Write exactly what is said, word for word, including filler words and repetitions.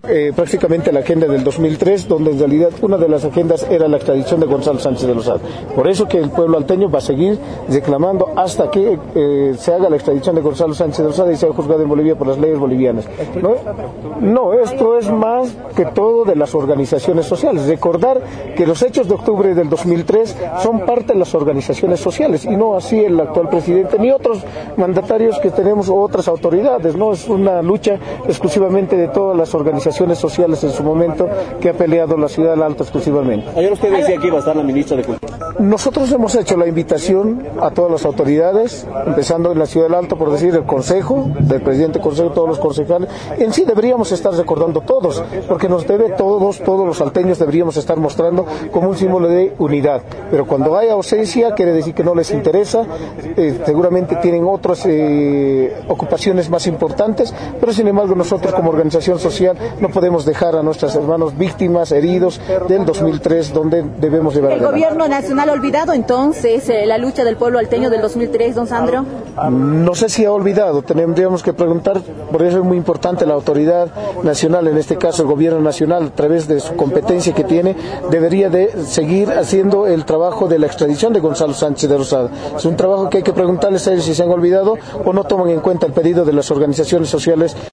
Eh, prácticamente la agenda del dos mil tres, donde en realidad una de las agendas era la extradición de Gonzalo Sánchez de Lozada. Por eso que el pueblo alteño va a seguir reclamando hasta que eh, se haga la extradición de Gonzalo Sánchez de Lozada y sea juzgado en Bolivia por las leyes bolivianas. ¿No? No, esto es más que todo de las organizaciones sociales. Recordar que los hechos de octubre del dos mil tres son parte de las organizaciones sociales y no así el actual presidente ni otros mandatarios que tenemos o otras autoridades. No es una lucha exclusivamente de todas las organizaciones sociales en su momento que ha peleado la ciudad del Alto exclusivamente. Ayer usted decía que iba a estar la ministra de Cultura. Nosotros hemos hecho la invitación a todas las autoridades, empezando en la ciudad del Alto, por decir, el Consejo, del presidente del Consejo, todos los concejales. En sí deberíamos estar recordando todos, porque nos debe todos, todos los salteños deberíamos estar mostrando como un símbolo de unidad. Pero cuando hay ausencia, quiere decir que no les interesa, eh, seguramente tienen otras eh, ocupaciones más importantes, pero sin embargo nosotros como organización social no podemos dejar a nuestros hermanos víctimas, heridos del dos mil tres, donde debemos llevar adelante. ¿El gobierno nacional ha olvidado entonces eh, la lucha del pueblo alteño del dos mil tres, don Sandro? No sé si ha olvidado, tendríamos que preguntar, por eso es muy importante la autoridad nacional, en este caso el gobierno nacional, a través de su competencia que tiene, debería de seguir haciendo el trabajo de la extradición de Gonzalo Sánchez de Lozada. Es un trabajo que hay que preguntarles a ellos si se han olvidado o no toman en cuenta el pedido de las organizaciones sociales.